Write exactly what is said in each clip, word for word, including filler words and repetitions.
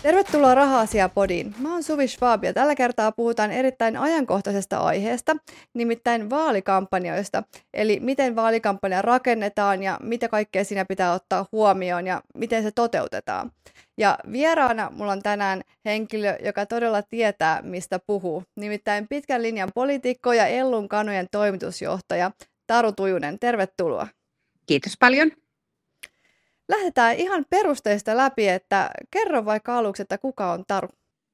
Tervetuloa Raha-asiapodiin. Mä oon Suvi Schwab ja tällä kertaa puhutaan erittäin ajankohtaisesta aiheesta, nimittäin vaalikampanjoista, eli miten vaalikampanja rakennetaan ja mitä kaikkea siinä pitää ottaa huomioon ja miten se toteutetaan. Ja vieraana mulla on tänään henkilö, joka todella tietää, mistä puhuu, nimittäin pitkän linjan poliitikko ja Ellun Kanojen toimitusjohtaja Taru Tujunen. Tervetuloa. Kiitos paljon. Lähdetään ihan perusteista läpi, että kerro vaikka aluksi, että kuka on Taru?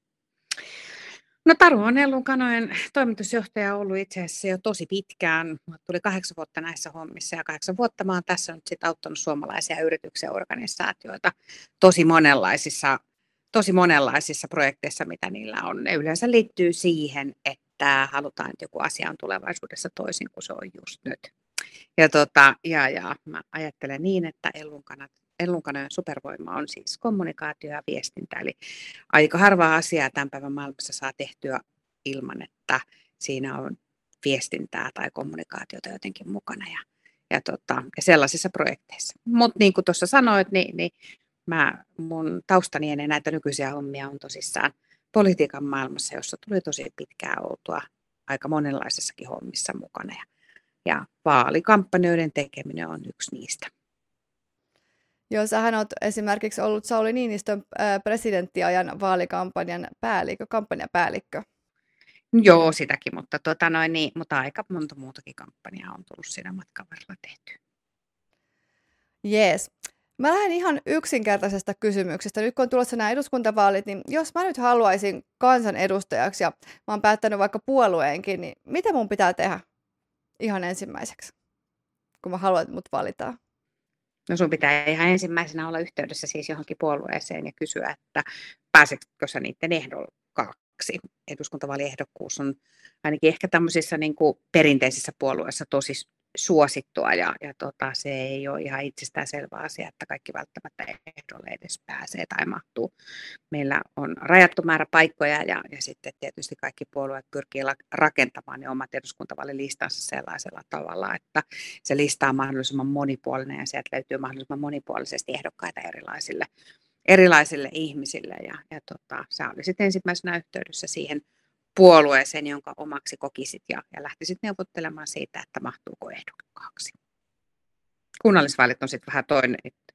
No Taru on Ellun Kanojen toimitusjohtaja ollut itse asiassa jo tosi pitkään. Mulle tuli kahdeksan vuotta näissä hommissa ja kahdeksan vuotta mä oon tässä nyt sit auttanut suomalaisia yrityksiä ja organisaatioita tosi monenlaisissa, tosi monenlaisissa projekteissa, mitä niillä on. Ne yleensä liittyy siihen, että halutaan, että joku asia on tulevaisuudessa toisin kuin se on just nyt. Ja, tota, ja, ja mä ajattelen niin, että Ellun Kanat Ellun Kanojen supervoima on siis kommunikaatio ja viestintä, eli aika harvaa asiaa tämän päivän maailmassa saa tehtyä ilman, että siinä on viestintää tai kommunikaatiota jotenkin mukana ja, ja, tota, ja sellaisissa projekteissa. Mutta niin kuin tuossa sanoit, niin, niin mä, mun taustani ennen näitä nykyisiä hommia on tosissaan politiikan maailmassa, jossa tuli tosi pitkään oltua aika monenlaisissakin hommissa mukana ja, ja vaalikampanjoiden tekeminen on yksi niistä. Joo, sähän olet esimerkiksi ollut Sauli Niinistön presidenttiajan vaalikampanjan päällikkö, kampanjapäällikkö. Joo, sitäkin, mutta, tota noin, niin, mutta aika monta muutakin kampanjaa on tullut siinä matkan varrella tehty. Jees. Mä lähden ihan yksinkertaisesta kysymyksestä. Nyt kun on tulossa nämä eduskuntavaalit, niin jos mä nyt haluaisin kansanedustajaksi ja mä oon päättänyt vaikka puolueenkin, niin mitä mun pitää tehdä ihan ensimmäiseksi, kun mä haluan, että mut valitaan? No sun pitää ihan ensimmäisenä olla yhteydessä siis johonkin puolueeseen ja kysyä, että pääsetkö sä niiden ehdokkaaksi. Eduskuntavaaliehdokkuus on ainakin ehkä tämmöisissä niin kuin perinteisissä puolueissa tosi suosittua ja, ja tota, se ei ole ihan itsestäänselvä asia, että kaikki välttämättä ehdolle edes pääsee tai mahtuu. Meillä on rajattu määrä paikkoja ja, ja sitten tietysti kaikki puolueet pyrkii rakentamaan ne omat eduskuntavaalilistansa sellaisella tavalla, että se lista on mahdollisimman monipuolinen ja sieltä löytyy mahdollisimman monipuolisesti ehdokkaita erilaisille, erilaisille ihmisille ja, ja tota, sä olisit ensimmäisenä yhteydessä siihen puolueeseen, jonka omaksi kokisit ja, ja lähtisit neuvottelemaan siitä, että mahtuuko ehdokkaaksi. Kunnallisvaalit on sitten vähän toinen.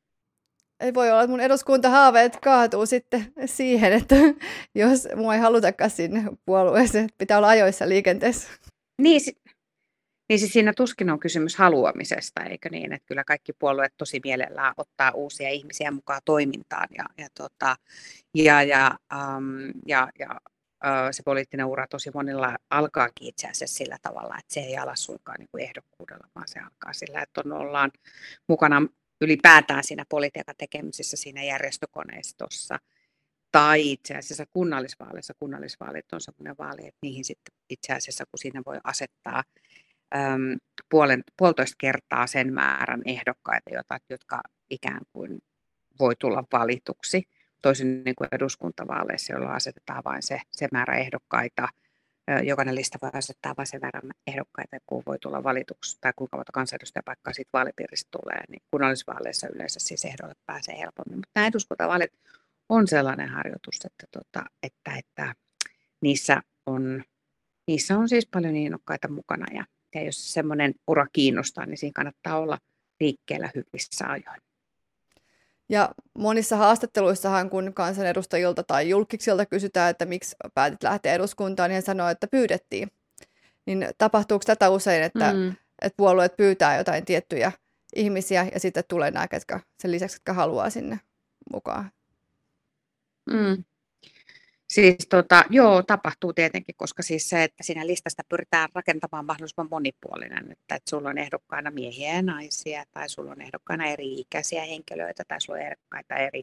Ei voi olla, että mun eduskuntahaaveet kaatuu sitten siihen, että jos mua ei halutakaan sinne puolueeseen, pitää olla ajoissa liikenteessä. Niin, niin siis siinä tuskin on kysymys haluamisesta, eikö niin, että kyllä kaikki puolueet tosi mielellään ottaa uusia ihmisiä mukaan toimintaan ja, ja, tota, ja, ja, um, ja, ja se poliittinen ura tosi monilla alkaakin itse asiassa sillä tavalla, että se ei ala suinkaan niin kuin ehdokkuudella, vaan se alkaa sillä, että on, ollaan mukana ylipäätään siinä politiikan tekemisessä, siinä järjestökoneistossa. Tai itse asiassa kunnallisvaaleissa. Kunnallisvaalit on sellainen vaali, että niihin sitten itse asiassa, kun siinä voi asettaa äm, puolen, puolitoista kertaa sen määrän ehdokkaita, jota, jotka ikään kuin voi tulla valituksi. Toisin niin kuin eduskuntavaaleissa, jolloin asetetaan vain se, se määrä ehdokkaita. Jokainen lista voi asettaa vain sen verran ehdokkaita, kun voi tulla valituksi tai kuinka monta kansanedustajapaikkaa siitä vaalipiiristä tulee. Niin kunnallisvaaleissa yleensä siis ehdolle pääsee helpommin. Mutta nämä eduskuntavaalit on sellainen harjoitus, että, tota, että, että niissä, on, niissä on siis paljon innokkaita mukana. Ja, ja jos semmoinen ura kiinnostaa, niin siinä kannattaa olla liikkeellä hyvissä ajoin. Ja monissa haastatteluissahan, kun kansanedustajilta tai julkiksilta kysytään, että miksi päätit lähteä eduskuntaan, niin he sanoo, että pyydettiin. Niin tapahtuuko tätä usein, että, mm. että puolueet pyytää jotain tiettyjä ihmisiä ja sitten tulee nämä, ketkä, sen lisäksi, jotka haluaa sinne mukaan? Mm. Siis tota, joo, tapahtuu tietenkin, koska siis se, että siinä listasta pyritään rakentamaan mahdollisimman monipuolinen, että, että sulla on ehdokkaina miehiä ja naisia, tai sulla on ehdokkaina eri-ikäisiä henkilöitä, tai sulla on ehdokkaita eri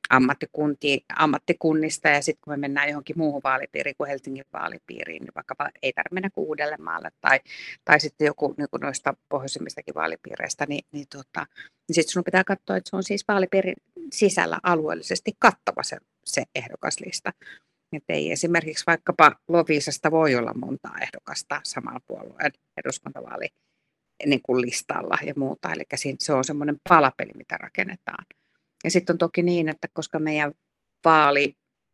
ammattikunnista, ja sitten kun me mennään johonkin muuhun vaalipiiriin kuin Helsingin vaalipiiriin, niin vaikkapa ei tarvitse mennä kuin Uudellemaalle, tai, tai sitten joku niin kuin noista pohjoisimmistakin vaalipiireistä, niin, niin, tota, niin sitten sun pitää katsoa, että se on siis vaalipiirin sisällä alueellisesti kattava se, se ehdokaslista. Että ei esimerkiksi vaikkapa Loviisasta voi olla montaa ehdokasta samalla puolueen eduskuntavaali niin kuin listalla ja muuta. Eli se on semmoinen palapeli, mitä rakennetaan. Ja sitten on toki niin, että koska meidän vaali,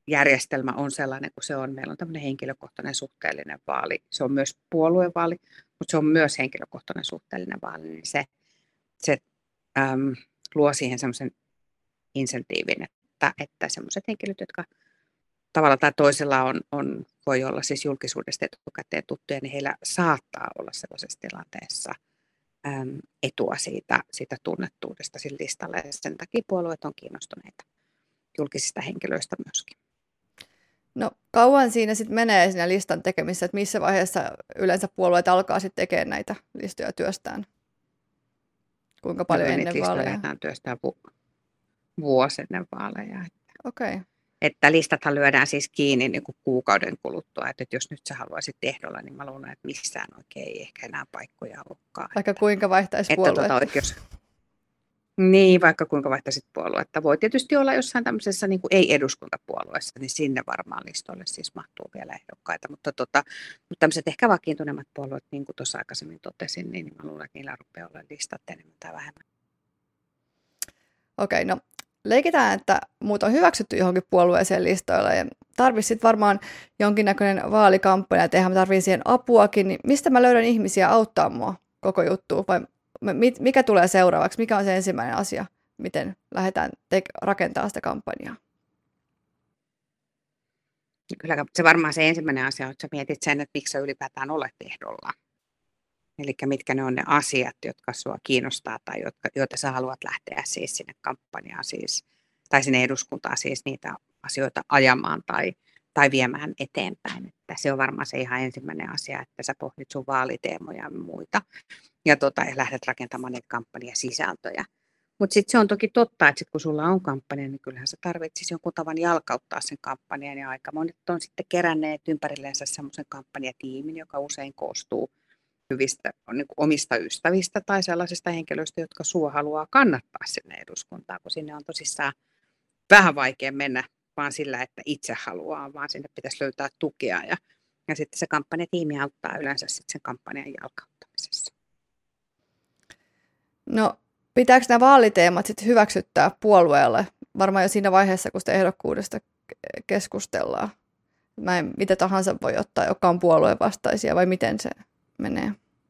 järjestelmä on sellainen kuin se on. Meillä on tämmöinen henkilökohtainen suhteellinen vaali. Se on myös puoluevaali, mutta se on myös henkilökohtainen suhteellinen vaali. Niin se se äm, luo siihen semmoisen insentiivin, että, että semmoiset henkilöt, jotka tavalla tai toisella on, on, voi olla siis julkisuudesta etukäteen tuttuja, niin heillä saattaa olla sellaisessa tilanteessa äm, etua siitä, siitä tunnettuudesta sillä listalla. Ja sen takia puolueet on kiinnostuneita julkisista henkilöistä myöskin. No kauan siinä sitten menee siinä listan tekemisessä, että missä vaiheessa yleensä puolueet alkaa sitten tekemään näitä listoja työstään? Kuinka paljon ja ennen vaaleja? Lähdetään työstään vu- vuosi ennen vaaleja. Okei. Okay. Että listathan lyödään siis kiinni niin kuin kuukauden kuluttua, että jos nyt sä haluaisit ehdolla, niin mä luulen, että missään oikein ei ehkä enää paikkoja olekaan. Vaikka että, kuinka vaihtaisi että puoluetta. Tuota, oikeus... Niin, vaikka kuinka vaihtaisit puoluetta. Voi tietysti olla jossain tämmöisessä niin kuin ei-eduskuntapuolueessa, niin sinne varmaan listoille siis mahtuu vielä ehdokkaita. Mutta, tota, mutta tämmöiset ehkä vakiintuneemmat puolueet, niin kuin tuossa aikaisemmin totesin, niin mä luulen, että niillä rupeaa olemaan listat enemmän tai vähemmän. Okei, no leikitään, että muut on hyväksytty johonkin puolueeseen listoilla ja tarvitsisi sitten varmaan jonkinnäköinen vaalikampanja ja tehdä, mä tarvitsen siihen apuakin, niin mistä mä löydän ihmisiä auttaa mua koko juttuun vai mikä tulee seuraavaksi, mikä on se ensimmäinen asia, miten lähdetään te- rakentamaan sitä kampanjaa? Kyllä se varmaan se ensimmäinen asia on, että sä mietit sen, että miksi sä ylipäätään olet ehdolla. Eli mitkä ne on ne asiat, jotka sua kiinnostaa tai jotka, joita sä haluat lähteä siis sinne kampanjaan siis, tai sinne eduskuntaan siis niitä asioita ajamaan tai, tai viemään eteenpäin. Että se on varmaan se ihan ensimmäinen asia, että sä pohdit sun vaaliteemoja ja muita ja, tota, ja lähdet rakentamaan niitä kampanjasisältöjä. Mutta sitten se on toki totta, että sit kun sulla on kampanja, niin kyllähän sä tarvitsisi jonkun tavan jalkauttaa sen kampanjan ja aika monet on sitten keränneet ympärilleensä semmoisen kampanjatiimin, joka usein koostuu hyvistä niin kuin omista ystävistä tai sellaisista henkilöistä, jotka sua haluaa kannattaa sinne eduskuntaan, kun sinne on tosissaan vähän vaikea mennä vaan sillä, että itse haluaa, vaan sinne pitäisi löytää tukea ja, ja sitten se kampanjatiimi auttaa yleensä sitten sen kampanjan jalkauttamisessa. No pitääkö nämä vaaliteemat sitten hyväksyttää puolueelle varmaan jo siinä vaiheessa, kun sitä ehdokkuudesta keskustellaan? Mä en mitä tahansa voi ottaa, joka on puolueen vastaisia vai miten se menee?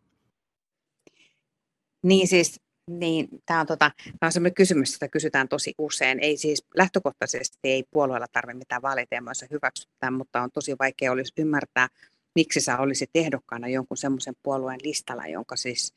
Niin siis, niin, tämä on, tota, on sellainen kysymys, jota kysytään tosi usein. Ei siis lähtökohtaisesti ei puolueella tarvitse mitään vaaliteemoissa hyväksyttää, mutta on tosi vaikea olisi ymmärtää, miksi sä olisit ehdokkaana jonkun semmoisen puolueen listalla, jonka siis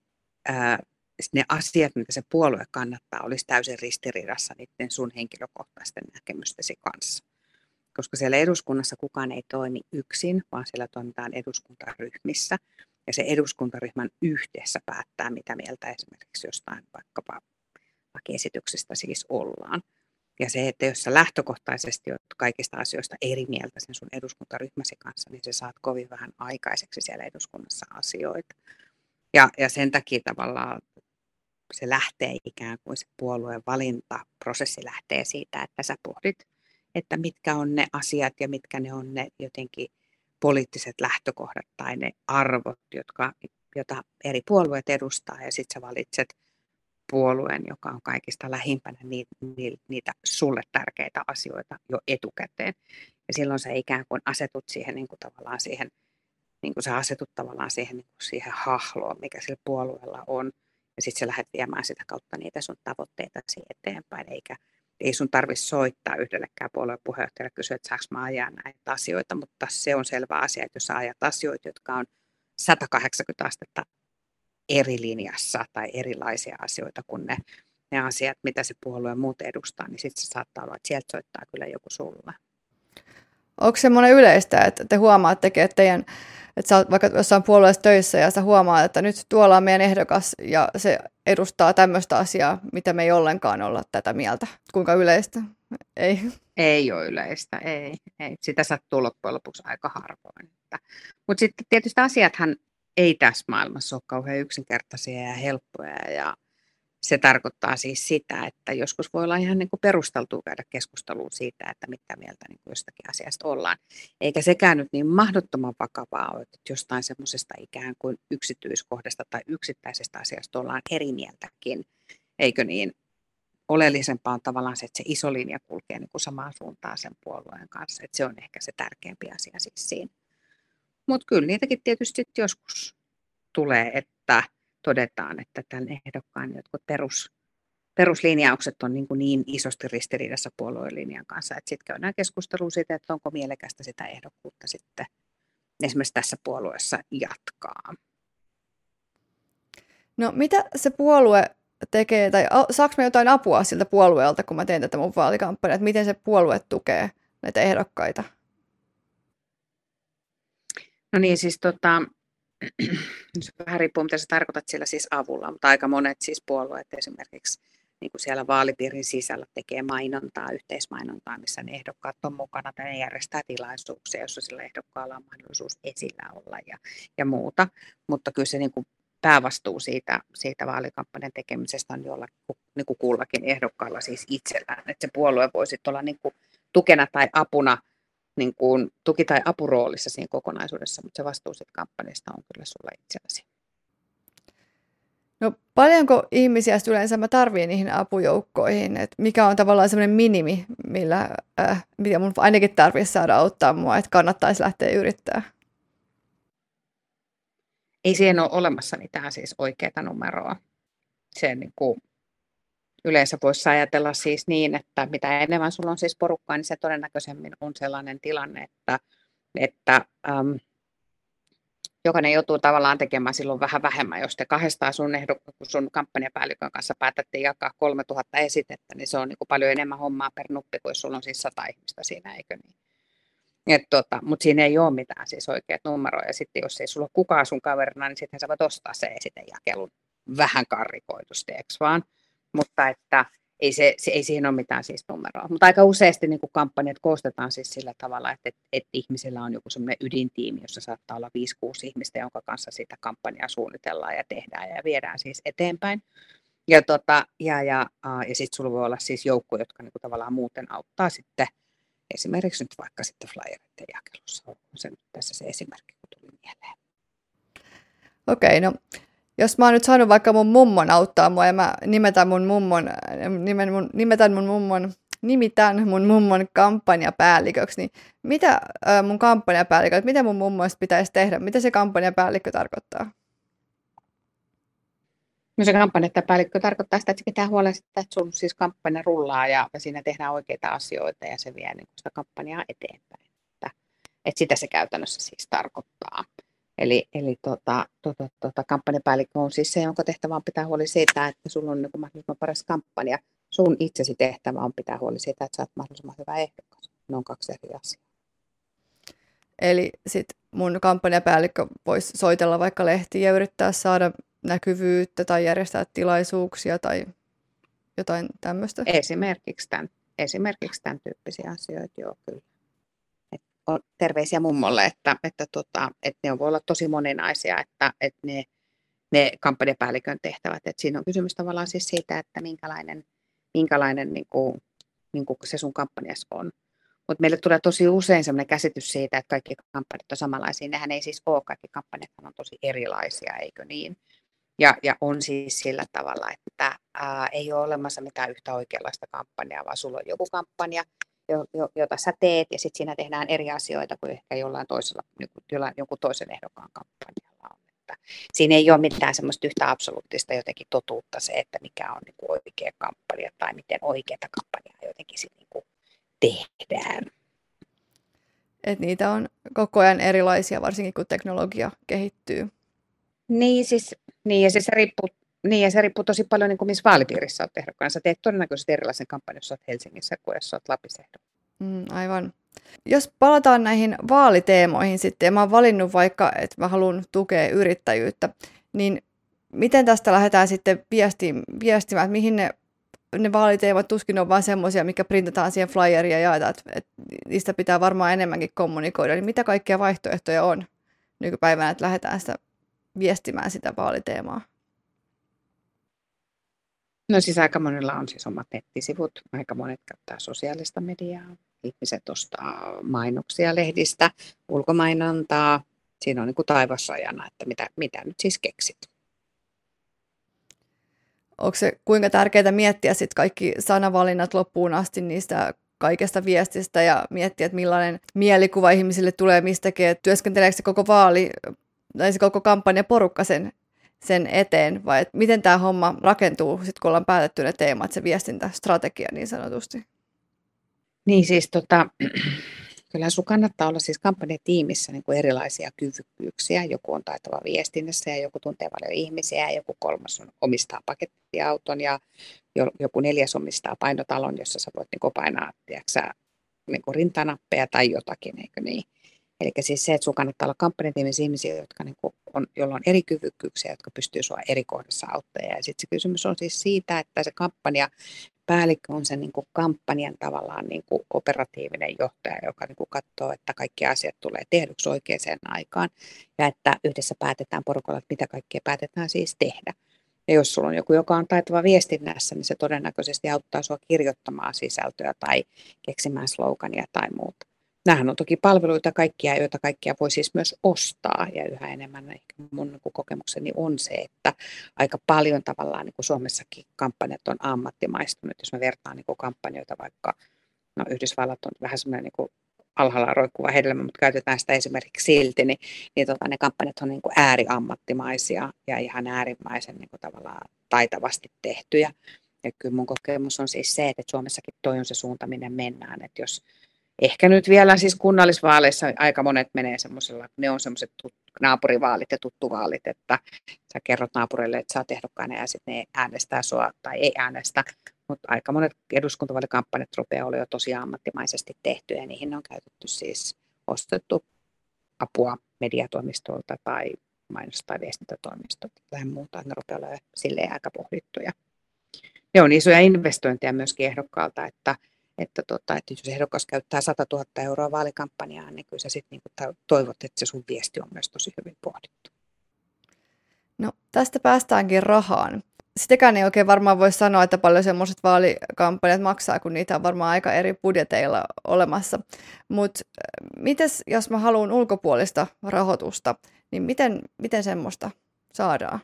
ää, ne asiat, mitä se puolue kannattaa, olisi täysin ristiriidassa niiden sun henkilökohtaisten näkemystesi kanssa. Koska siellä eduskunnassa kukaan ei toimi yksin, vaan siellä toimitaan eduskuntaryhmissä. Ja se eduskuntaryhmän yhdessä päättää, mitä mieltä esimerkiksi jostain vaikkapa lakiesityksestä siis ollaan. Ja se, että jos sä lähtökohtaisesti olet kaikista asioista eri mieltä sen sun eduskuntaryhmäsi kanssa, niin sä saat kovin vähän aikaiseksi siellä eduskunnassa asioita. Ja, ja sen takia tavallaan se lähtee ikään kuin se puolueen valintaprosessi lähtee siitä, että sä pohdit, että mitkä on ne asiat ja mitkä ne on ne jotenkin poliittiset lähtökohdat tai ne arvot, jotka, jota eri puolueet edustaa, ja sitten sä valitset puolueen, joka on kaikista lähimpänä niitä, niitä sulle tärkeitä asioita jo etukäteen. Ja silloin sä ikään kuin asetut siihen niin kuin tavallaan siihen, niin kuin sä asetut tavallaan siihen, niin kuin siihen hahloon, mikä sillä puolueella on, ja sitten sä lähdet viemään sitä kautta niitä sun tavoitteitasi eteenpäin, eikä ei sun tarvitse soittaa yhdellekään puolueen puheenjohtajalle kysyä, että saanko mä ajaa näitä asioita, mutta se on selvä asia, että jos sä ajat asioita, jotka on sata kahdeksankymmentä astetta eri linjassa tai erilaisia asioita kuin ne, ne asiat, mitä se puolue muuten edustaa, niin sitten se saattaa olla, että sieltä soittaa kyllä joku sulle. Onko semmoinen yleistä, että te huomaatte, että teidän, että sä oot vaikka jossain puolueessa töissä ja sä huomaat, että nyt tuolla on meidän ehdokas ja se edustaa tämmöistä asiaa, mitä me ei ollenkaan olla tätä mieltä. Kuinka yleistä? Ei. Ei ole yleistä, ei. ei. Sitä sattuu loppujen lopuksi aika harvoin. Mutta sitten tietysti asiathan ei tässä maailmassa ole kauhean yksinkertaisia ja helppoja. Ja se tarkoittaa siis sitä, että joskus voi olla ihan niin kuin perusteltua käydä keskustelua siitä, että mitä mieltä niin kuin jostakin asiasta ollaan. Eikä sekään nyt niin mahdottoman vakavaa ole, että jostain semmoisesta ikään kuin yksityiskohdasta tai yksittäisestä asiasta ollaan eri mieltäkin. Eikö niin? oleellisempaa on tavallaan se, että se iso linja kulkee niin kuin samaan suuntaan sen puolueen kanssa. Että se on ehkä se tärkeämpi asia siis siinä. Mutta kyllä niitäkin tietysti joskus tulee, että todetaan, että tämän ehdokkaan jotkut perus, peruslinjaukset on niin, kuin niin isosti ristiriidassa puolueen linjan kanssa, että sitten käydään keskustelua siitä, että onko mielekästä sitä ehdokkuutta sitten esimerkiksi tässä puolueessa jatkaa. No mitä se puolue tekee, tai saanko mä jotain apua siltä puolueelta, kun mä teen tätä mun vaalikampanjaa, että miten se puolue tukee näitä ehdokkaita? No niin, siis tota, se vähän riippuu, mitä sä tarkoitat sillä siis avulla, mutta aika monet siis puolueet esimerkiksi niin kuin siellä vaalipiirin sisällä tekee mainontaa, yhteismainontaa, missä ne ehdokkaat on mukana, tai ne järjestää tilaisuuksia, jossa sillä ehdokkaalla on mahdollisuus esillä olla ja, ja muuta, mutta kyllä se niin kuin päävastuu siitä, siitä vaalikampanjan tekemisestä on jollakin niin kuin kullakin ehdokkaalla siis itsellään, että se puolue voisi olla niin kuin tukena tai apuna, niin kuin tuki- tai apuroolissa siinä kokonaisuudessa, mutta se vastuu siitä kampanjasta on kyllä sulla itselläsi. No paljonko ihmisiä yleensä mä tarviin niihin apujoukkoihin, että mikä on tavallaan semmoinen minimi, millä, äh, mitä mun ainakin tarvitsisi saada auttaa mua, että kannattaisi lähteä yrittää? Ei siihen ole olemassa mitään siis oikeaa numeroa. Se niin kuin yleensä voisi ajatella siis niin, että mitä enemmän sulla on siis porukkaa, niin se todennäköisemmin on sellainen tilanne, että, että ähm, jokainen joutuu tavallaan tekemään silloin vähän vähemmän. Jos te kahdestaan sun, ehdok- sun kampanjapäällikön kanssa päätätte jakaa kolmetuhatta esitettä, niin se on niin kuin paljon enemmän hommaa per nuppi, kuin jos sulla on siis sata ihmistä siinä, eikö niin? Tota, mutta siinä ei ole mitään siis oikeat numeroja. Ja sitten jos ei sulla ole kukaan sun kaverina, niin sitten sä voit ostaa se esitejakelun vähän karrikoidusti, eikö vaan? Mutta että ei, se, se, ei siihen ole mitään siis numeroa. Mutta aika useasti niin kuin kampanjat koostetaan siis sillä tavalla, että, että, että ihmisillä on joku semmoinen ydintiimi, jossa saattaa olla viisi kuusi ihmistä, jonka kanssa sitä kampanjaa suunnitellaan ja tehdään ja viedään siis eteenpäin. Ja, tota, ja, ja, ja sitten sulla voi olla siis joukko, jotka niin kuin tavallaan muuten auttaa sitten esimerkiksi nyt vaikka sitten flyereiden jakelussa. On se nyt tässä se esimerkki, kun tuli mieleen. Okei, no jos mä oon nyt saanut vaikka mun mummon auttaa mua ja mä nimetän mun mummon, nimen mun, nimetän mun mummon, nimitän mun mummon kampanjapäälliköksi, niin mitä äh, mun kampanjapäällikkö, mitä mun mummoista pitäisi tehdä? Mitä se kampanjapäällikkö tarkoittaa? No se kampanjapäällikkö tarkoittaa sitä, että pitää huolehtia, että sun siis kampanja rullaa ja, ja siinä tehdään oikeita asioita ja se vie niin sitä kampanjaa eteenpäin. Että, että sitä se käytännössä siis tarkoittaa. Eli, eli tota, tota, tota, kampanjapäällikkö on siis se, jonka tehtävä on pitää huoli siitä, että sulla on niin mahdollisimman paras kampanja. Sun itsesi tehtävä on pitää huoli siitä, että sä oot mahdollisimman hyvä ehdokas. Ne on kaksi eri asiaa. Eli sitten mun kampanjapäällikkö voisi soitella vaikka lehtiin ja yrittää saada näkyvyyttä tai järjestää tilaisuuksia tai jotain tämmöistä? Esimerkiksi tämän, esimerkiksi tämän tyyppisiä asioita, joo kyllä. Et on terveisiä mummolle, että, että, tota, että ne voi olla tosi moninaisia, että, että ne, ne kampanjapäällikön tehtävät. Että siinä on kysymys tavallaan siis siitä, että minkälainen, minkälainen niin kuin, niin kuin se sun kampanjas on. Mutta meille tulee tosi usein sellainen käsitys siitä, että kaikki kampanjat on samanlaisia. Nehän ei siis ole, kaikki kampanjat on tosi erilaisia, eikö niin? Ja, ja on siis sillä tavalla, että ää, ei ole olemassa mitään yhtä oikeanlaista kampanjaa, vaan sulla on joku kampanja, jo, jo, jota sä teet, ja sitten siinä tehdään eri asioita kuin ehkä jollain toisella, jollain, jonkun toisen ehdokkaan kampanjalla on. Että siinä ei ole mitään semmoista yhtä absoluuttista jotenkin totuutta se, että mikä on niin kuin oikea kampanja tai miten oikeata kampanjaa jotenkin sit niin kuin tehdään. Et niitä on koko ajan erilaisia, varsinkin kun teknologia kehittyy. Niin, siis, niin, ja, siis se riippuu, niin ja se riippuu tosi paljon, niin kuin missä vaalipiirissä olet ehdokkaana. Sä teet todennäköisesti erilaisen kampanjan, jos olet Helsingissä kuin jos olet Lapissa ehdokkaana. Mm, aivan. Jos palataan näihin vaaliteemoihin sitten, ja mä oon valinnut vaikka, että mä haluan tukea yrittäjyyttä, niin miten tästä lähdetään sitten viestimään, että mihin ne, ne vaaliteemat tuskin on vain semmoisia, mikä printataan siihen flyeriin ja jaetaan, että, että niistä pitää varmaan enemmänkin kommunikoida. Niin mitä kaikkia vaihtoehtoja on nykypäivänä, että lähdetään sitä viestimään sitä vaaliteemaa? No siis aika monilla on siis omat nettisivut, aika monet käyttää sosiaalista mediaa, ihmiset ostaa mainoksia lehdistä, ulkomainontaa, siinä on niin kuin taivasrajana, että mitä, mitä nyt siis keksit. onko se kuinka tärkeää miettiä sitten kaikki sanavalinnat loppuun asti niistä kaikesta viestistä ja miettiä, että millainen mielikuva ihmisille tulee mistäkin, että työskenteleekö se koko vaali tai se koko kampanjaporukka sen, sen eteen, vai että miten tämä homma rakentuu, sit kun ollaan päätetty ne teemat, se viestintästrategia niin sanotusti? Niin siis tota, kyllä sun kannattaa olla siis kampanjatiimissä niin kuin erilaisia kyvykkyyksiä. Joku on taitava viestinnässä ja joku tuntee paljon ihmisiä ja joku kolmas on, omistaa pakettiauton ja joku neljäs omistaa painotalon, jossa sä voit niin kuin painaa tiedätkö, niin kuin rintanappeja tai jotakin, eikö niin? Eli siis se, että sun kannattaa olla kampanjatiimissä ihmisiä, jotka niin kuin on, joilla on eri kyvykkyyksiä, jotka pystyy sua eri kohdassa auttamaan. Ja sitten se kysymys on siis siitä, että se kampanja päällikkö on se niin kuin kampanjan tavallaan niin kuin operatiivinen johtaja, joka niin kuin katsoo, että kaikki asiat tulee tehdyksi oikeaan aikaan ja että yhdessä päätetään porukalla, että mitä kaikkea päätetään siis tehdä. Ja jos sulla on joku, joka on taitava viestinnässä, niin se todennäköisesti auttaa sinua kirjoittamaan sisältöä tai keksimään slogania tai muuta. Nämähän on toki palveluita kaikkia, joita kaikkia voi siis myös ostaa ja yhä enemmän ehkä mun niin kuin kokemukseni on se, että aika paljon tavallaan niin kuin Suomessakin kampanjat on ammattimaistunut. Jos mä vertaan niin kuin kampanjoita vaikka, no Yhdysvallat on vähän semmoinen niin kuin alhaalla roikkuva hedelmä, mutta käytetään sitä esimerkiksi silti, niin, niin tota, ne kampanjat on niin kuin ääriammattimaisia ja ihan äärimmäisen niin kuin tavallaan taitavasti tehtyjä. Ja kyllä mun kokemus on siis se, että Suomessakin toi on se suunta, minne mennään, että jos ehkä nyt vielä siis kunnallisvaaleissa aika monet menee semmoisella, ne on semmoiset naapurivaalit ja tuttuvaalit, että sä kerrot naapurille, että sä oot ehdokkaana ja sitten ne äänestää sua tai ei äänestä. Mutta aika monet eduskuntavaalikampanjat rupeaa olla jo tosi ammattimaisesti tehty ja niihin on käytetty siis ostettu apua mediatoimistolta tai mainos- tai viestintätoimistolta tai muuta, että ne rupeaa olla silleen aika pohdittuja. Ne on isoja investointeja myöskin ehdokkaalta, että Että, tota, että jos ehdokas käyttää sata tuhatta euroa vaalikampanjaan, niin kyllä sä sit niinku toivot, että se sun viesti on myös tosi hyvin pohdittu. No tästä päästäänkin rahaan. Sitäkään ei oikein varmaan voi sanoa, että paljon semmoiset vaalikampanjat maksaa, kun niitä on varmaan aika eri budjeteilla olemassa. Mutta mites, jos mä haluan ulkopuolista rahoitusta, niin miten, miten semmoista saadaan?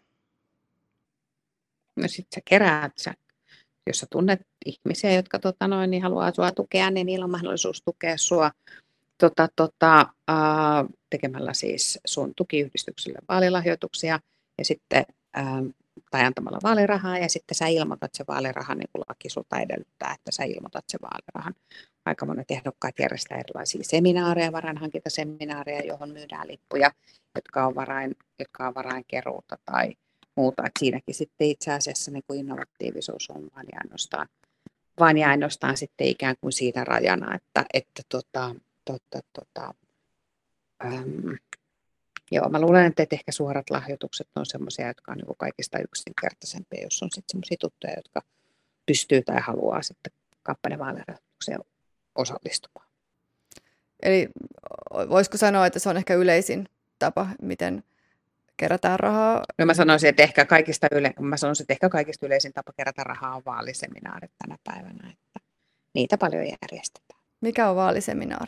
No sit sä keräät sä. Jos sä tunnet ihmisiä, jotka tota, noin, niin haluaa sua tukea, niin niillä on mahdollisuus tukea sua tota, tota, ää, tekemällä siis sun tukiyhdistykselle vaalilahjoituksia ja sitten, ää, tai antamalla vaalirahaa ja sitten sä ilmoitat se vaalirahan, niin kuin laki sulta edellyttää, että sä ilmoitat se vaalirahan. Aika monet ehdokkaat järjestää erilaisia seminaareja, varainhankintaseminaareja, johon myydään lippuja, jotka on, varain, jotka on varainkeruuta tai muuta. Et siinäkin sitten itse asiassa niin kuin innovatiivisuus on vain ja ainoastaan, vain ja ainoastaan sitten ikään kuin siinä rajana, että, että tota, tota, tota, äm, joo, mä luulen, että ehkä suorat lahjoitukset on semmoisia, jotka on niin kuin kaikista yksinkertaisempia, jos on sitten semmoisia tuttuja, jotka pystyy tai haluaa sitten kampanjavaalirahoitukseen osallistumaan. Eli voisiko sanoa, että se on ehkä yleisin tapa, miten kerätään rahaa? No mä sanoisin, että ehkä kaikista, yle, mä sanoisin, että ehkä kaikista yleisin tapa kerätä rahaa on vaaliseminaarit tänä päivänä, että niitä paljon järjestetään. Mikä on vaaliseminaari?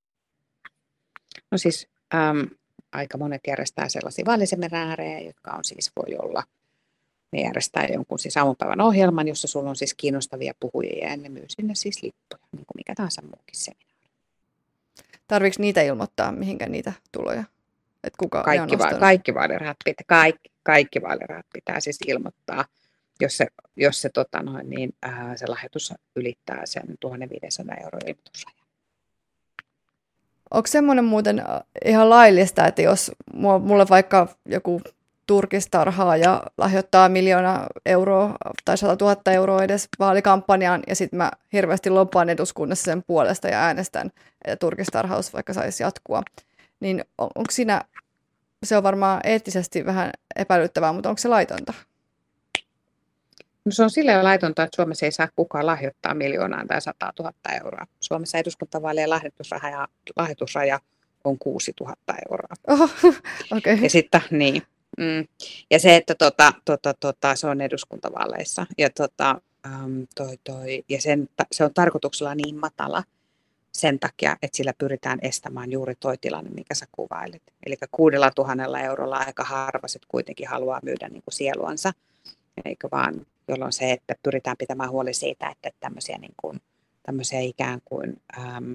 No siis äm, aika monet järjestää sellaisia vaaliseminaareja, jotka on siis voi olla, ne järjestää jonkun siis aamupäivän ohjelman, jossa sulla on siis kiinnostavia puhujia ja ne myy sinne siis lippuja, niin kuin mikä tahansa muukin seminaari. Tarviiko niitä ilmoittaa, mihinkä niitä tuloja? Että kuka kaikki, va- kaikki, vaalirahat pitää, kaikki, kaikki vaalirahat pitää siis ilmoittaa, jos se, jos se, tota noin, niin, äh, se lahjoitus ylittää sen tuhatviisisataa euroa ilmoitusrajan. Onko semmoinen muuten ihan laillista, että jos mulle vaikka joku turkistarhaaja lahjoittaa miljoona euroa tai satatuhatta euroa edes vaalikampanjaan ja sitten mä hirveästi loppaan eduskunnassa sen puolesta ja äänestän, että turkistarhaus vaikka saisi jatkua, niin on, onko siinä, se on varmaan eettisesti vähän epäilyttävää, mutta onko se laitonta? No se on silleen laitonta, että Suomessa ei saa kukaan lahjoittaa miljoonaa tai sataa tuhatta euroa. Suomessa eduskuntavaalien lahjoitusraja, lahjoitusraja on kuusituhatta euroa. Oho, okay. Ja sitten, niin. Mm. Ja se, että tota, tota, tota, se on eduskuntavaaleissa. Ja, tota, um, toi, toi, ja sen, se on tarkoituksella niin matala sen takia, että sillä pyritään estämään juuri toi tilanne, minkä sä kuvailit. Eli kuudella tuhannella eurolla aika harva sit kuitenkin haluaa myydä niin kuin sieluansa, eikö vaan jolloin se, että pyritään pitämään huoli siitä, että tämmöisiä, niin kuin, tämmöisiä ikään kuin äm,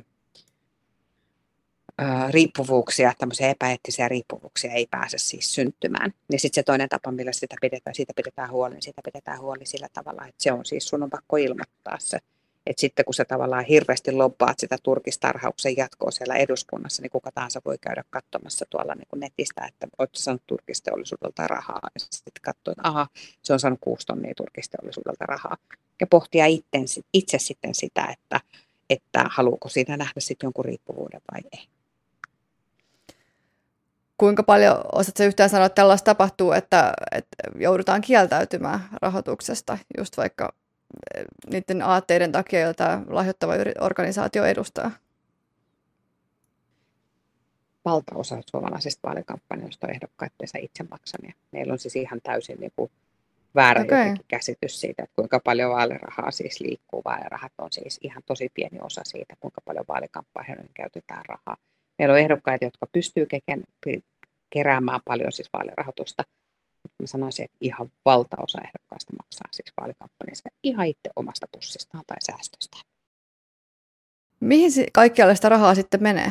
ää, riippuvuuksia, tämmöisiä epäeettisiä riippuvuuksia ei pääse siis syntymään. Ja sitten se toinen tapa, millä sitä pidetään, siitä pidetään huoli, niin siitä pidetään huoli sillä tavalla, että se on siis, sun on pakko ilmoittaa se. Että sitten kun sä tavallaan hirveästi lobbaat sitä turkistarhauksen jatkoa siellä eduskunnassa, niin kuka tahansa voi käydä katsomassa tuolla niin kuin netistä, että oletko saanut turkisteollisuudelta rahaa. Ja sitten katsoo, että aha, se on saanut kuusi tonnia turkisteollisuudelta rahaa. Ja pohtia itse, itse sitten sitä, että, että haluuko siinä nähdä sitten jonkun riippuvuuden vai ei. Kuinka paljon osaatko yhtään sanoa, että tällaista tapahtuu, että, että joudutaan kieltäytymään rahoituksesta, just vaikka niiden aatteiden takia, joita lahjoittava organisaatio edustaa? Valtaosa suomalaisista vaalikampanjoista on ehdokkaittensa itse maksamia. Meillä on siis ihan täysin niin kuin väärä okay. käsitys siitä, että kuinka paljon vaalirahaa siis liikkuu. Vaalirahat on siis ihan tosi pieni osa siitä, kuinka paljon vaalikampanjoihin käytetään rahaa. Meillä on ehdokkaita, jotka pystyy keräämään paljon siis vaalirahoitusta. Mä sanoisin, että ihan valtaosa ehdokkaista maksaa siis vaalikampanjassa ihan itse omasta pussistaan tai säästöstään. Mihin kaikkialle sitä rahaa sitten menee?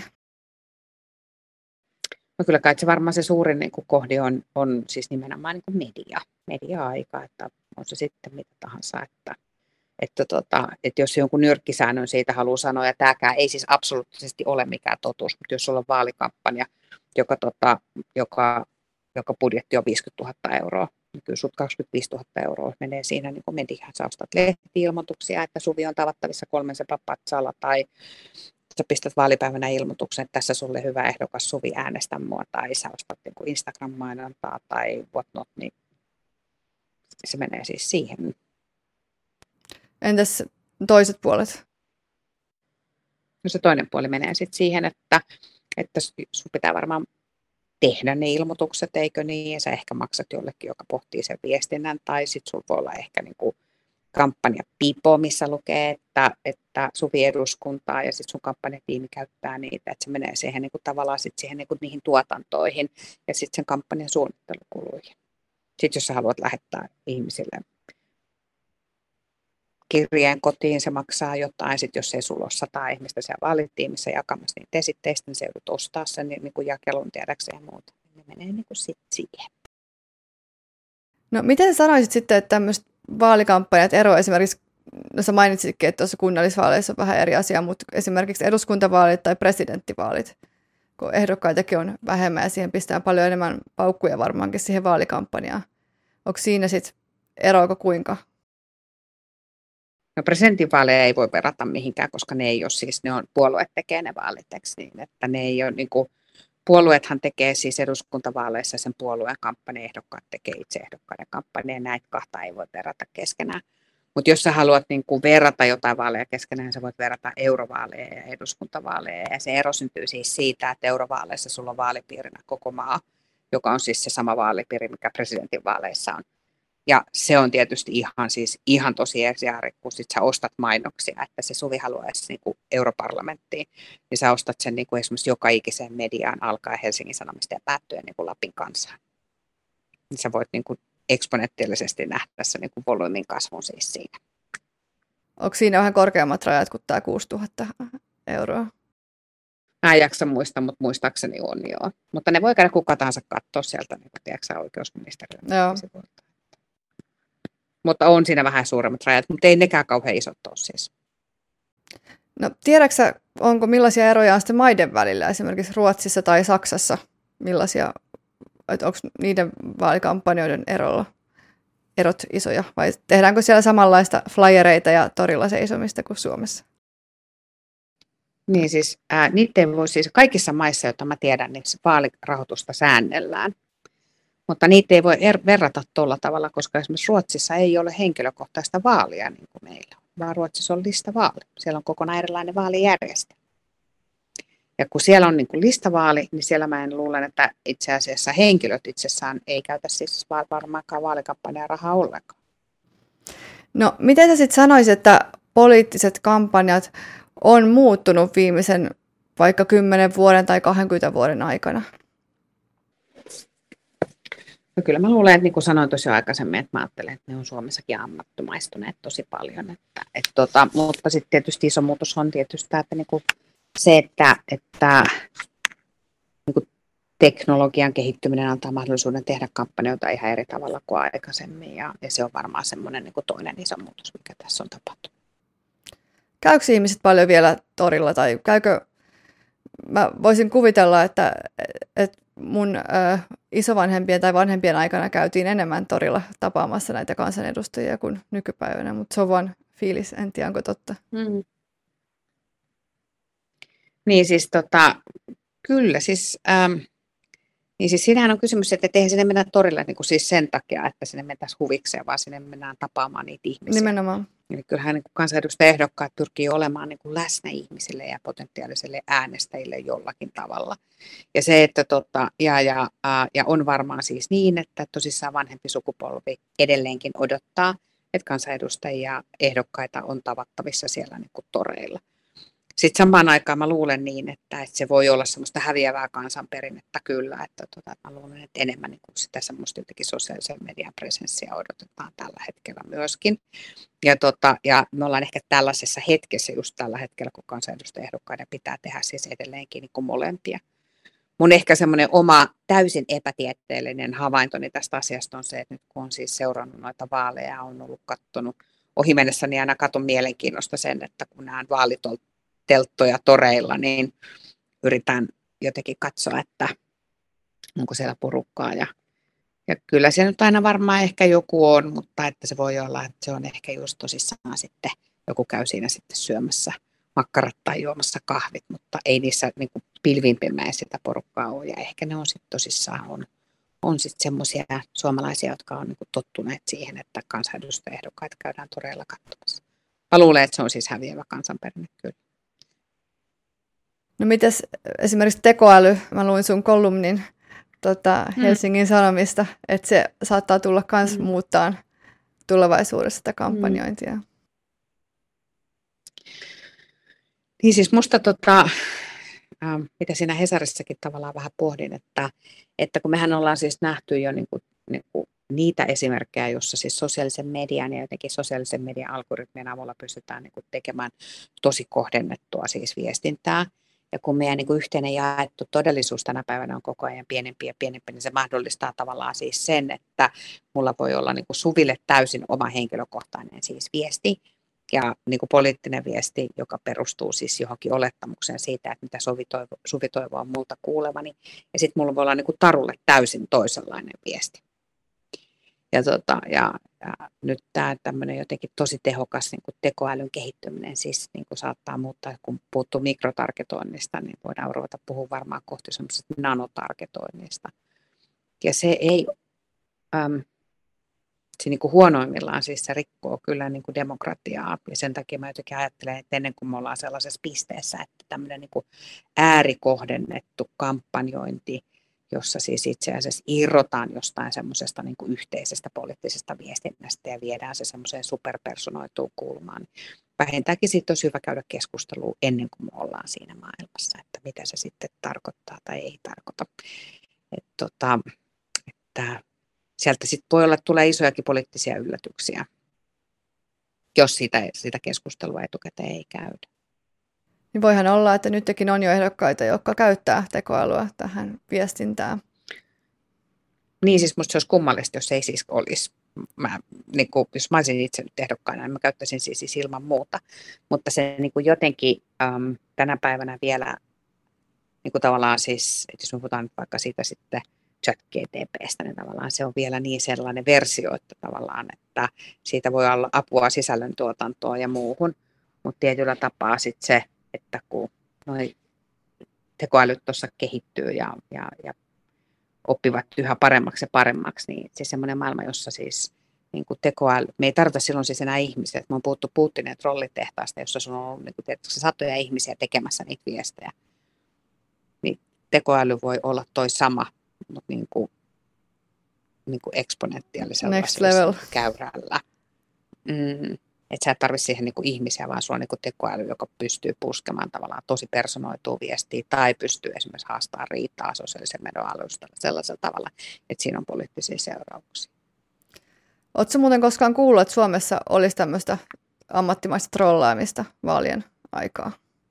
No kyllä kai se varmaan se suurin niin kuin kohde on, on siis nimenomaan niin kuin media, media-aika, että on se sitten mitä tahansa, että, että, tota, että jos jonkun nyrkkisäännön siitä haluaa sanoa, ja tämäkään ei siis absoluuttisesti ole mikään totuus, mutta jos sulla on vaalikampanja, joka, tota, joka, joka budjetti on viisikymmentätuhatta euroa, niin kyllä sut kaksikymmentäviisituhatta euroa menee siinä niin kuin mediaan. Sä ostat lehti-ilmoituksia, että Suvi on tavattavissa kolmen sepän patsalla, tai sä pistät vaalipäivänä ilmoituksen, että tässä sulle hyvä ehdokas Suvi, äänestä mua, tai sä ostat niin kuin Instagram-mainontaa tai whatnot, niin se menee siis siihen. Entäs toiset puolet? No se toinen puoli menee sitten siihen, että, että sun pitää varmaan tehdä ne ilmoitukset, eikö niin, ja sä ehkä maksat jollekin, joka pohtii sen viestinnän, tai sitten sulla voi olla ehkä niin kuin kampanja Pipo, missä lukee, että, että Suvi eduskuntaa, ja sitten sun kampanjatiimi käyttää niitä, että se menee siihen niin kuin tavallaan sit siihen niin kuin niihin tuotantoihin, ja sitten sen kampanjan suunnittelukuluihin. Sitten jos sä haluat lähettää ihmisille kirjeen kotiin, se maksaa jotain. Sitten jos ei sulla ole sata ihmistä siellä vaalitiimissä jakamassa niitä esitteistä, niin se joudut ostaa sen niin, niin kuin jakelun tiedäkseen ja muuta. Ne menee niin kuin sit siihen. No miten sä sanoisit sitten, että tämmöiset vaalikampanjat eroavat esimerkiksi, no sä mainitsitkin, että tuossa kunnallisvaaleissa on vähän eri asia, mutta esimerkiksi eduskuntavaalit tai presidenttivaalit, kun ehdokkaitakin on vähemmän ja siihen pistää paljon enemmän paukkuja varmaankin siihen vaalikampanjaan. Onko siinä sitten eroako kuinka? No presidentinvaaleja ei voi verrata mihinkään, koska ne ei ole siis, ne on, puolueet tekee ne vaalit, niin että ne ei ole niin kuin, puolueethan tekee siis eduskuntavaaleissa sen puolueen kampanjan, ehdokkaat tekee itse ehdokkaiden kampanjan, näitä kahta ei voi verrata keskenään. Mutta jos sä haluat niin kuin verrata jotain vaaleja keskenään, sä voit verrata eurovaaleja ja eduskuntavaaleja, ja se ero syntyy siis siitä, että eurovaaleissa sulla on vaalipiirinä koko maa, joka on siis se sama vaalipiiri, mikä presidentinvaaleissa on. Ja se on tietysti ihan, siis, ihan tosi eri, kun sit sä ostat mainoksia, että se Suvi haluaisi niin kuin europarlamenttiin, niin sä ostat sen niin kuin esimerkiksi joka ikiseen mediaan alkaen Helsingin Sanomista ja päättyen niin kuin Lapin kansaan. Niin sä voit niin kuin eksponentiaalisesti nähdä tässä niin kuin volyymin kasvun siis siinä. Onko siinä vähän korkeammat rajat kuin tämä kuusituhatta euroa? Mä en jaksa muistaa, mutta muistaakseni on joo. Mutta ne voi käydä kuka tahansa katsoa sieltä, niin kuin tiedätkö oikeusministeriön. Joo. Mutta on siinä vähän suuremmat rajat, mutta ei nekään kauhean isot ole siis. No tiedätkö, onko millaisia eroja on sitten maiden välillä, esimerkiksi Ruotsissa tai Saksassa? Millaisia, että onko niiden vaalikampanjoiden erolla, erot isoja? Vai tehdäänkö siellä samanlaista flyereita ja torilla seisomista kuin Suomessa? Niin siis, ää, niitä voi siis kaikissa maissa, joita mä tiedän, niin vaalirahoitusta säännellään. Mutta niitä ei voi er- verrata tuolla tavalla, koska esimerkiksi Ruotsissa ei ole henkilökohtaista vaalia niin kuin meillä, vaan Ruotsissa on listavaali. Siellä on kokonaan erilainen vaalijärjestelmä. Ja kun siellä on niin kuin listavaali, niin siellä mä en luulen, että itse asiassa henkilöt itsessään ei käytä siis varmaankaan vaalikampanjan rahaa ollenkaan. No miten sä sitten sanoisit, että poliittiset kampanjat on muuttunut viimeisen vaikka kymmenen vuoden tai kaksikymmentä vuoden aikana? No kyllä mä luulen, että niin kuin sanoin tuossa jo aikaisemmin, että mä ajattelen, että ne on Suomessakin ammattimaistuneet tosi paljon. Että, että tota, mutta sitten tietysti iso muutos on tietysti tämä, että niin kuin se, että, että niin kuin teknologian kehittyminen antaa mahdollisuuden tehdä kampanjoita ihan eri tavalla kuin aikaisemmin. Ja, ja se on varmaan semmoinen niin kuin toinen iso muutos, mikä tässä on tapahtunut. Käykö ihmiset paljon vielä torilla tai käykö, mä voisin kuvitella, että, että mun ö, isovanhempien tai vanhempien aikana käytiin enemmän torilla tapaamassa näitä kansanedustajia kuin nykypäivänä, mutta se on vaan fiilis, en tiedä onko totta. Mm. Niin siis tota, kyllä siis... Ähm, Niin siis siinähän on kysymys, että eihän sinne mennä torille niin kuin siis sen takia, että sinne mentäisiin huvikseen, vaan sinne mennään tapaamaan niitä ihmisiä. Nimenomaan. Eli kyllähän niin kansanedustajaehdokkaat pyrkii olemaan niin kuin läsnä ihmisille ja potentiaalisille äänestäjille jollakin tavalla. Ja se, että tota, ja, ja, ja on varmaan siis niin, että tosissaan vanhempi sukupolvi edelleenkin odottaa, että kansanedustajia ehdokkaita on tavattavissa siellä niin kuin toreilla. Sitten samaan aikaan mä luulen niin, että, että se voi olla semmoista häviävää kansanperinnettä kyllä, että tota, mä luulen, että enemmän niin kuin sitä semmoista jotenkin sosiaalisen median presenssiä odotetaan tällä hetkellä myöskin. Ja, tota, ja me ollaan ehkä tällaisessa hetkessä just tällä hetkellä, kun kansanedustajaehdokkaiden pitää tehdä siis edelleenkin niin kuin molempia. Mun ehkä semmoinen oma täysin epätieteellinen havaintoni tästä asiasta on se, että nyt kun on siis seurannut noita vaaleja, on ollut katsonut ohi mennessä, niin aina katson mielenkiinnosta sen, että kun nämä vaalit on telttoja toreilla, niin yritän jotenkin katsoa, että onko siellä porukkaa. Ja, ja kyllä se nyt aina varmaan ehkä joku on, mutta että se voi olla, että se on ehkä just tosissaan sitten, joku käy siinä sitten syömässä makkarat tai juomassa kahvit, mutta ei niissä niin kuin pilvimpimäin sitä porukkaa ole. Ja ehkä ne on sitten tosissaan on, on sitten semmoisia suomalaisia, jotka on niin kuin tottuneet siihen, että kansanedustajaehdokkaita käydään toreilla katsomassa. Mä luulen, että se on siis häviävä kansanperinne kyllä. No mites esimerkiksi tekoäly, mä luin sun kolumnin tota, Helsingin Sanomista, että se saattaa tulla kans mm. muuttaa tulevaisuudessa sitä kampanjointia. Mm. Niin siis musta, tota, äh, mitä siinä Hesarissakin tavallaan vähän pohdin, että, että kun mehän ollaan siis nähty jo niin kuin, niin kuin niitä esimerkkejä, jossa siis sosiaalisen median ja jotenkin sosiaalisen median algoritmien avulla pystytään niin kuin tekemään tosi kohdennettua siis viestintää. Ja kun meidän niin kuin yhteinen jaettu todellisuus tänä päivänä on koko ajan pienempi ja pienempi, niin se mahdollistaa tavallaan siis sen, että mulla voi olla niin kuin Suville täysin oma henkilökohtainen siis viesti ja niin kuin poliittinen viesti, joka perustuu siis johonkin olettamukseen siitä, että mitä Suvi toivoo, Suvi toivoo multa kuulevani. Ja sitten mulla voi olla niin kuin Tarulle täysin toisenlainen viesti. Ja, tota, ja, ja nyt tämä tämmöinen jotenkin tosi tehokas niin kuin tekoälyn kehittyminen siis niin kuin saattaa muuttaa, kun puhuttu mikrotargetoinnista, niin voidaan ruveta puhua varmaan kohti semmoisesta nanotargetoinnista. Ja se ei, äm, se niin kuin huonoimmillaan siis se rikkoo kyllä niin kuin demokratiaa. Ja sen takia mä jotenkin ajattelen, että ennen kuin me ollaan sellaisessa pisteessä, että tämmöinen niin kuin äärikohdennettu kampanjointi, jossa siis itse asiassa irrotaan jostain semmoisesta niin kuin yhteisestä poliittisesta viestinnästä ja viedään se semmoiseen superpersonoituun kulmaan. Vähintäänkin siitä olisi hyvä käydä keskustelua ennen kuin me ollaan siinä maailmassa, että mitä se sitten tarkoittaa tai ei tarkoita. Et tota, että sieltä sitten voi olla, että tulee isojakin poliittisia yllätyksiä, jos sitä, sitä keskustelua etukäteen ei käydä. Niin voihan olla, että nytkin on jo ehdokkaita, jotka käyttää tekoälyä tähän viestintään. Niin siis musta se olisi kummallista, jos ei siis olisi. Mä, niin kuin, jos mä olisin itse nyt ehdokkaana, niin mä käyttäisin siis, siis ilman muuta. Mutta se niin kuin jotenkin äm, tänä päivänä vielä niin kuin tavallaan siis, että jos me puhutaan vaikka siitä sitten ChatGPT:stä, niin tavallaan se on vielä niin sellainen versio, että tavallaan, että siitä voi olla apua sisällöntuotantoon ja muuhun. Mutta tietyllä tapaa sitten se, että kun noi tekoälyt tuossa kehittyy ja, ja, ja oppivat yhä paremmaksi ja paremmaksi, niin se semmoinen maailma, jossa siis niin kuin tekoäly, me ei tarvita silloin siis enää ihmisiä, että me on puhuttu Putinin trollitehtaasta, jossa sun on ollut niin kuin, tietysti, satoja ihmisiä tekemässä niitä viestejä, niin tekoäly voi olla toi sama, mutta niin kuin, niin kuin eksponentiaalisella Next level. käyrällä. Mm. Että sä et tarvitse siihen niin kuin ihmisiä, vaan sulla on niin kuin tekoäly, joka pystyy puskemaan tavallaan tosi personoitua viestiä tai pystyy esimerkiksi haastamaan riitaa sosiaalisen median alustalla sellaisella tavalla, että siinä on poliittisia seurauksia. Oletko muuten koskaan kuullut, että Suomessa olisi tämmöistä ammattimaista trollaamista vaalien aikaa?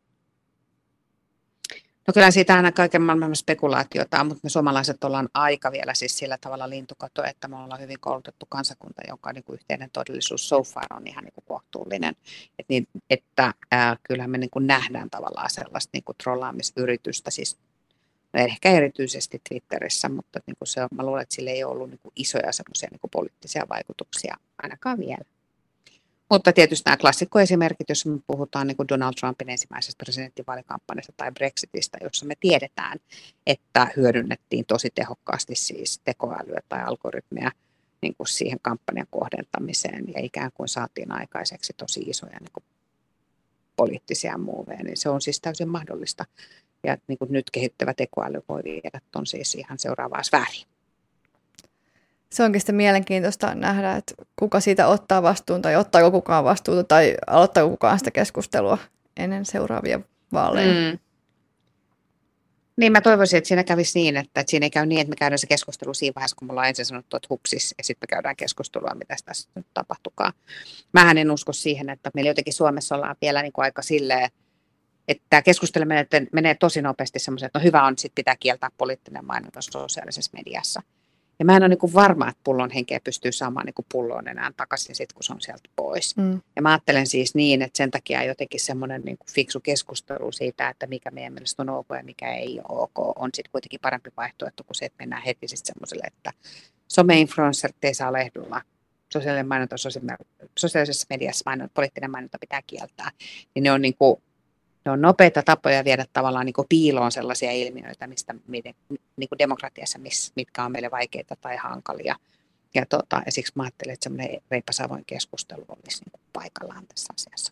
No kyllä siitä aina kaiken maailman spekulaatiota, mutta me suomalaiset ollaan aika vielä siis sillä tavalla lintukato, että me ollaan hyvin koulutettu kansakunta, jonka niin kuin yhteinen todellisuus so far on ihan niin kuin kohtuullinen. Et niin, että ää, kyllähän me niin kuin nähdään tavallaan sellaista niin kuin trollaamisyritystä, siis ehkä erityisesti Twitterissä, mutta niin kuin se, mä luulen, että sillä ei ole ollut niin kuin isoja semmoisia niin kuin poliittisia vaikutuksia ainakaan vielä. Mutta tietysti nämä klassikkoesimerkit, jos me puhutaan niin kuin Donald Trumpin ensimmäisestä presidenttivaalikampanjasta tai Brexitistä, jossa me tiedetään, että hyödynnettiin tosi tehokkaasti siis tekoälyä tai algoritmia niin kuin siihen kampanjan kohdentamiseen ja ikään kuin saatiin aikaiseksi tosi isoja niin kuin poliittisia muuveja, niin se on siis täysin mahdollista. Ja niin kuin nyt kehittävä tekoäly voi viedä ton siis ihan seuraavaan sfääriin. Se onkin sitten mielenkiintoista nähdä, että kuka siitä ottaa vastuun tai ottaako kukaan vastuuta tai aloittaako kukaan sitä keskustelua ennen seuraavia vaaleja. Mm. Niin mä toivoisin, että siinä kävisi niin, että, että siinä ei käy niin, että me käydään se keskustelu siinä vaiheessa, kun me ollaan ensin sanottu, että hupsis, ja sitten me käydään keskustelua, mitä tässä nyt tapahtukaan. Mähän en usko siihen, että meillä jotenkin Suomessa ollaan vielä niin kuin aika silleen, että tämä keskustelu menee, menee tosi nopeasti semmoisen, että no hyvä on, että sit pitää kieltää poliittinen mainonta sosiaalisessa mediassa. Ja mä en ole niin kuin varma, että pullon henkeä pystyy saamaan niin kuin pulloon enää takaisin sit, kun se on sieltä pois. Mm. Ja mä ajattelen siis niin, että sen takia jotenkin semmoinen niin kuin fiksu keskustelu siitä, että mikä meidän mielestä on ok ja mikä ei ole ok, on sitten kuitenkin parempi vaihtoehto kuin se, että mennään heti sitten semmoiselle, että some-influencerit ei saa lehdulla. Sosiaalinen mainonta, sosiaalisessa mediassa mainonta, poliittinen mainonta pitää kieltää. Niin ne on niin kuin Ne on nopeita tapoja viedä tavallaan niin kuin piiloon sellaisia ilmiöitä, mistä, miten, niin kuin demokratiassa, miss, mitkä on meille vaikeita tai hankalia. Ja, tota, ja siksi mä ajattelen, että semmoinen reipas avoin keskustelu olisi niin kuin paikallaan tässä asiassa.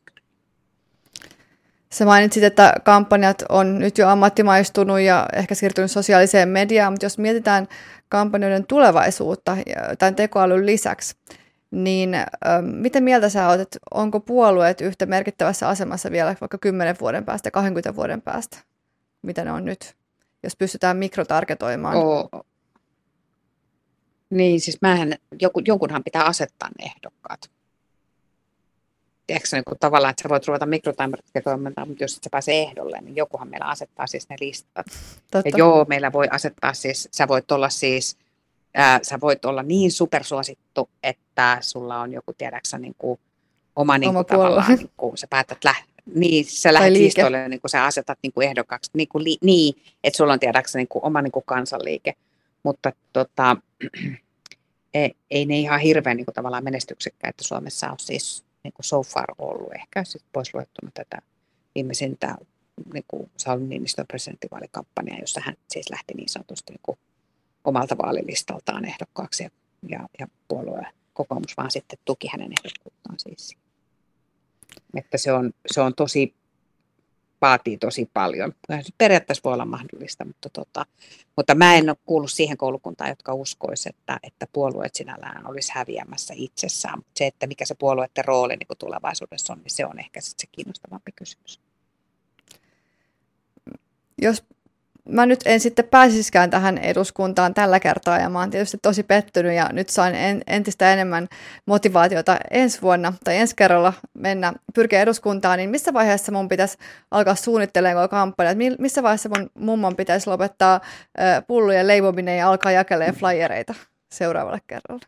Sä mainitsit, että kampanjat on nyt jo ammattimaistunut ja ehkä siirtynyt sosiaaliseen mediaan, mutta jos mietitään kampanjoiden tulevaisuutta tämän tekoälyn lisäksi, niin äh, miten mieltä sä oot, että onko puolueet yhtä merkittävässä asemassa vielä vaikka kymmenen vuoden päästä, kaksikymmentä vuoden päästä, mitä ne on nyt, jos pystytään mikrotargetoimaan? Oo. Niin, siis mähän, joku, jonkunhan pitää asettaa ne ehdokkaat. Tiedätkö se niin tavallaan, että sä voit ruveta mikrotargetoimaan, mutta jos et sä pääse ehdolle, niin jokuhan meillä asettaa siis ne listat. Totta. Ja joo, meillä voi asettaa siis, sä voit olla siis, Ää, sä voit olla niin supersuosittu, että sulla on joku, tiedäksä, niin kuin, oma, niin kuin, tavallaan, niin kuin, sä päätät lähteä, niin sä lähdet listoille, niin kuin sä asetat niin kuin ehdokkaaksi, niin, kuin, li, niin, että sulla on, tiedäksä, niin kuin, oma niin kuin kansanliike, mutta tota, ei, ei ne ihan hirveän niin kuin, tavallaan menestyksekkäitä Suomessa ole siis niin kuin so far ollut, ehkä sitten pois luettuna tätä viimeisintä niin kuin Sauli Niinistön presidenttivaalikampanjaa, jossa hän siis lähti niin sanotusti niin kuin omalta vaalilistaltaan ehdokkaaksi ja, ja, ja puolue kokoomus vaan sitten tuki hänen ehdokkuuttaan siis. Että se on, se on tosi, vaatii tosi paljon. Periaatteessa voi olla mahdollista, mutta, tota, mutta mä en ole kuullut siihen koulukuntaan, jotka uskoisi, että, että puolueet sinällään olisi häviämässä itsessään. Mutta se, että mikä se puolueiden rooli niin kuin tulevaisuudessa on, niin se on ehkä sit se kiinnostavampi kysymys. Jos mä nyt en sitten pääsisikään tähän eduskuntaan tällä kertaa ja mä oon tietysti tosi pettynyt ja nyt sain en, entistä enemmän motivaatiota ensi vuonna tai ensi kerralla mennä pyrkiä eduskuntaan, niin missä vaiheessa mun pitäisi alkaa suunnittelemaan kampanjaa? Missä vaiheessa mun mummon pitäisi lopettaa äh, pullujen leivominen ja alkaa jakelemaan flyereita seuraavalle kerralle?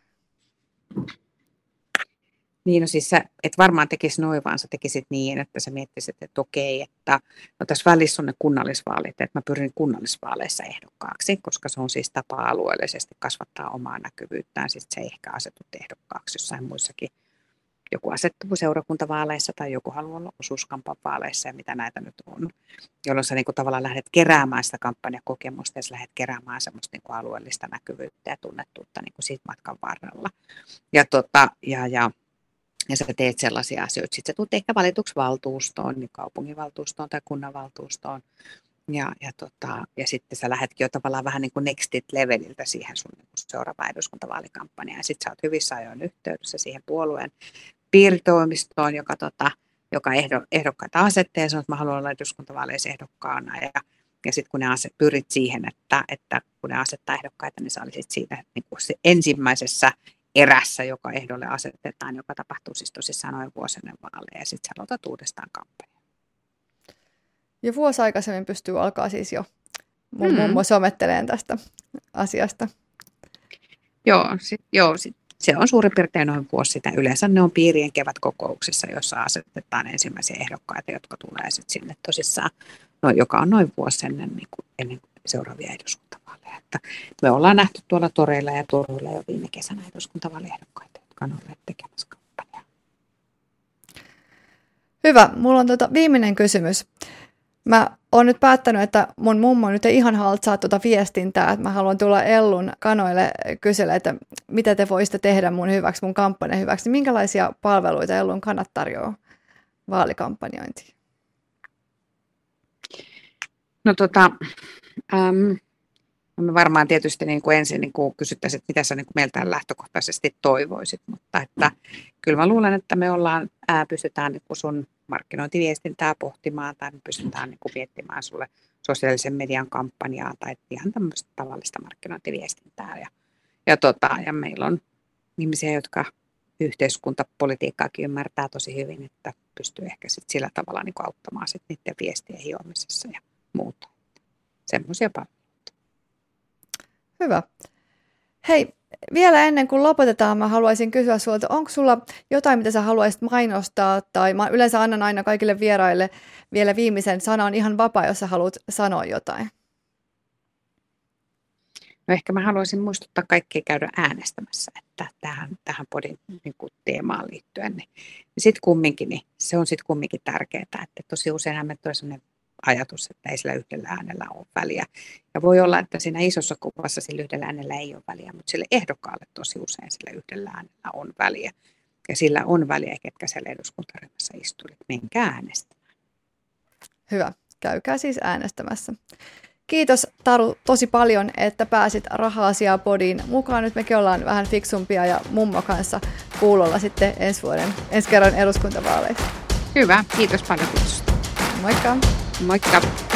Niin, no siis sä et varmaan tekisi noin, vaan sä tekisit niin, että sä miettisit, että okei, että no tässä välissä on ne kunnallisvaalit, että mä pyrin kunnallisvaaleissa ehdokkaaksi, koska se on siis tapa alueellisesti kasvattaa omaa näkyvyyttään, sitten se ei ehkä asetu ehdokkaaksi jossain muissakin. Joku asettuu seurakuntavaaleissa tai joku haluaa olla osuuskampan vaaleissa ja mitä näitä nyt on, jolloin sä niin kuin tavallaan lähdet keräämään sitä kampanjakokemusta ja sä lähdet keräämään semmoista niin kuin alueellista näkyvyyttä ja tunnettuutta niin kuin siitä matkan varrella. Ja, tota, ja, ja Ja sä teet sellaisia asioita. Sitten sä tulet ehkä valituksi valtuustoon, niin kaupunginvaltuustoon tai kunnanvaltuustoon. Ja, ja, tota, ja sitten sä lähdetkin jo tavallaan vähän niin kuin nextit leveliltä siihen sun niin seuraavaan eduskuntavaalikampanjaan. Ja sitten sä oot hyvissä ajoin yhteydessä siihen puolueen piiritoimistoon, joka, tota, joka ehdo, ehdokkaita asettaa ja sanoo, että mä haluan olla eduskuntavaaleissa ehdokkaana. Ja, ja sitten kun ne aset, pyrit siihen, että, että kun ne asettaa ehdokkaita, niin sä olisit siinä niin kuin se ensimmäisessä erässä, joka ehdolle asetetaan, joka tapahtuu siis tosissaan noin vuosi ennen vaaleja, ja sitten sä aloitat uudestaan kampanjaa. Ja vuosi aikaisemmin pystyy alkaa siis jo mun Mm. mummo sometteleen tästä asiasta. Joo, sit, joo sit, se on suurin piirtein noin vuosi sitä. Yleensä ne on piirien kevätkokouksissa, jossa asetetaan ensimmäisiä ehdokkaita, jotka tulee sitten sinne tosissaan, no, joka on noin vuosi ennen, niin kuin, ennen seuraavia eduskuntavaaleja. Että me ollaan nähty tuolla toreilla ja Turuilla jo viime kesänä eduskuntavaaliehdokkaita, jotka on olleet tekemässä kampanjaa. Hyvä, mulla on tota viimeinen kysymys. Mä oon nyt päättänyt, että mun mummo nyt ei ihan haltsaa tuota viestintää, että mä haluan tulla Ellun kanoille kysellä, että mitä te voisitte tehdä mun hyväksi, mun kampanjan hyväksi. Minkälaisia palveluita Ellun kannat tarjoaa vaalikampanjointiin? No tota, äm, me varmaan tietysti niin kuin ensin niin kuin kysyttäisiin, että mitä sä niin kuin meiltä lähtökohtaisesti toivoisit, mutta että kyllä mä luulen, että me ollaan, ää, pystytään niin kuin sun markkinointiviestintää pohtimaan tai me pystytään niin kuin miettimään sulle sosiaalisen median kampanjaa tai ihan tämmöistä tavallista markkinointiviestintää. Ja, ja, tota, ja meillä on ihmisiä, jotka yhteiskuntapolitiikkaakin ymmärtää tosi hyvin, että pystyy ehkä sit sillä tavalla niin kuin auttamaan sit niiden viestien hiomisessa ja muuta. Semmoisia palveluita. Hyvä. Hei, vielä ennen kuin lopetetaan, mä haluaisin kysyä sulta, onko sulla jotain, mitä sä haluaisit mainostaa, tai mä yleensä annan aina kaikille vieraille vielä viimeisen sanan, ihan vapaa, jos sä haluat sanoa jotain. No ehkä mä haluaisin muistuttaa kaikkia käydä äänestämässä, että tähän, tähän podin niin kuin teemaan liittyen, niin sitten kumminkin, niin se on sitten kumminkin tärkeää, että tosi useinhan me tulee sellainen ajatus, että ei sillä yhdellä äänellä ole väliä. Ja voi olla, että siinä isossa kuvassa sillä yhdellä äänellä ei ole väliä, mutta sille ehdokkaalle tosi usein sillä yhdellä äänellä on väliä. Ja sillä on väliä, ketkä siellä eduskuntaryhmässä istuvat. Menkää äänestämään. Hyvä, käykää siis äänestämässä. Kiitos Taru tosi paljon, että pääsit Raha-asiaa podiin mukaan. Nyt mekin ollaan vähän fiksumpia ja mummo kanssa kuulolla sitten ensi vuoden, ensi kerran eduskuntavaaleissa. Hyvä, kiitos paljon kutsusta. Moikka! Moikka!